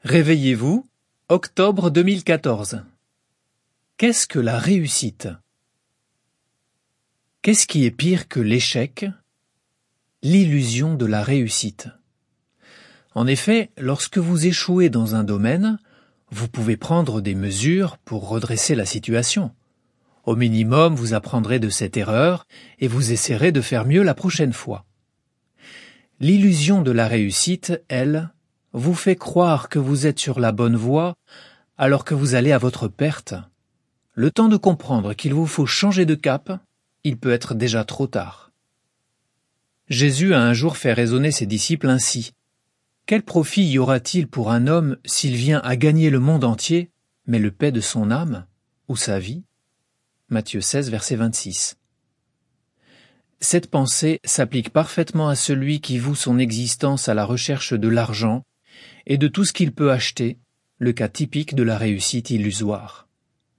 Réveillez-vous, octobre 2014. Qu'est-ce que la réussite? Qu'est-ce qui est pire que l'échec? L'illusion de la réussite. En effet, lorsque vous échouez dans un domaine, vous pouvez prendre des mesures pour redresser la situation. Au minimum, vous apprendrez de cette erreur et vous essaierez de faire mieux la prochaine fois. L'illusion de la réussite, elle, vous fait croire que vous êtes sur la bonne voie alors que vous allez à votre perte. Le temps de comprendre qu'il vous faut changer de cap, il peut être déjà trop tard. Jésus a un jour fait raisonner ses disciples ainsi. Quel profit y aura-t-il pour un homme s'il vient à gagner le monde entier, mais le paie de son âme ou sa vie? Matthieu 16, verset 26. Cette pensée s'applique parfaitement à celui qui voue son existence à la recherche de l'argent et de tout ce qu'il peut acheter, le cas typique de la réussite illusoire.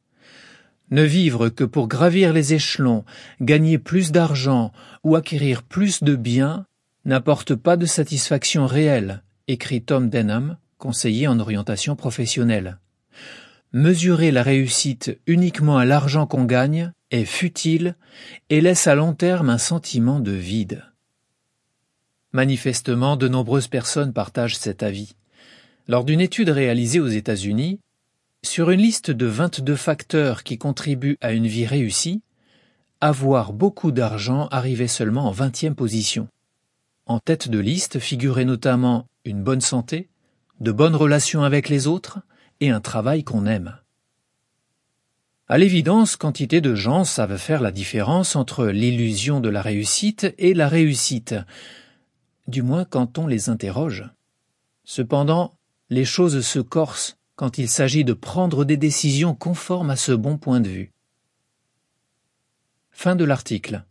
Ne vivre que pour gravir les échelons, gagner plus d'argent ou acquérir plus de biens n'apporte pas de satisfaction réelle, écrit Tom Denham, conseiller en orientation professionnelle. Mesurer la réussite uniquement à l'argent qu'on gagne est futile et laisse à long terme un sentiment de vide. Manifestement, de nombreuses personnes partagent cet avis. Lors d'une étude réalisée aux États-Unis, sur une liste de 22 facteurs qui contribuent à une vie réussie, avoir beaucoup d'argent arrivait seulement en 20e position. En tête de liste figuraient notamment une bonne santé, de bonnes relations avec les autres et un travail qu'on aime. À l'évidence, quantité de gens savent faire la différence entre l'illusion de la réussite et la réussite, du moins quand on les interroge. Cependant, les choses se corsent quand il s'agit de prendre des décisions conformes à ce bon point de vue. Fin de l'article.